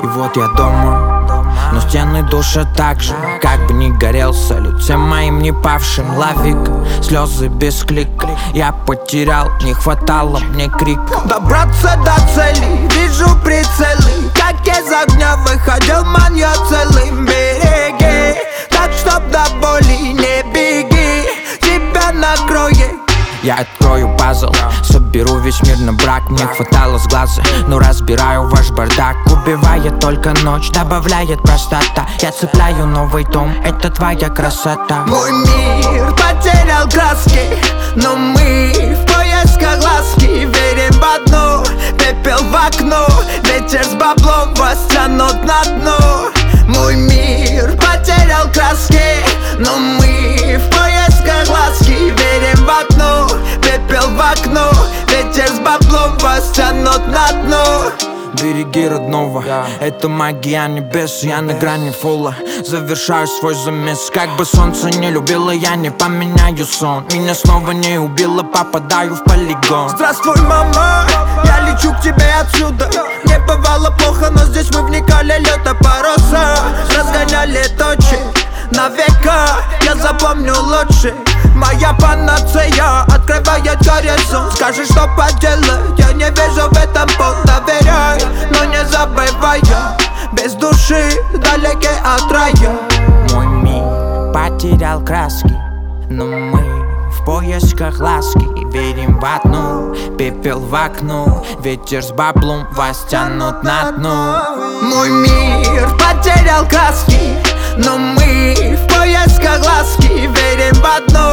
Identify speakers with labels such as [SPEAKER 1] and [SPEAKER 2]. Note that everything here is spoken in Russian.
[SPEAKER 1] вот я дома, но стены душат так же. Как бы ни горел салют всем моим не павшим. Лавик, слезы без клика. Я потерял, не хватало мне крика.
[SPEAKER 2] Добраться до цели, вижу прицелы. Как из огня выходил маньяк целым. Береги, так чтоб до боли не беги, тебя накроет.
[SPEAKER 1] Я открою пазл, соберу весь мир на брак. Мне хватало с глаза, но разбираю ваш бардак. Убивает только ночь, добавляет простота. Я цепляю новый том, это твоя красота.
[SPEAKER 2] Мой мир потерял краски, но мы в поисках ласки. Верим в одно, пепел в окно. Ветер с баблом вас тянут на дно. Мой мир потерял краски, но мы в поисках ласки. Верим в одно, пепел в окно. Ветер с баблом вас тянут на дно.
[SPEAKER 1] Береги родного, это магия небес. Я на грани фола, завершаю свой замес. Как бы солнце не любило, я не поменяю сон. Меня снова не убило, попадаю в полигон.
[SPEAKER 2] Здравствуй, мама, я лечу к тебе отсюда. Не бывало плохо, но здесь мы вникали. Лето паруса, разгоняли точи на века, я запомню лучше. Моя панацея открывает горизонт. Скажи, что поделать, я не вижу в этом пол. Доверяй, но не забывай, без души, далеки от рая.
[SPEAKER 1] Мой мир потерял краски, но мы в поисках ласки. Верим в одну, пепел в окно. Ветер с баблом вас тянут на дно.
[SPEAKER 2] Мой мир потерял краски, но мы в поисках ласки. Верим в одно,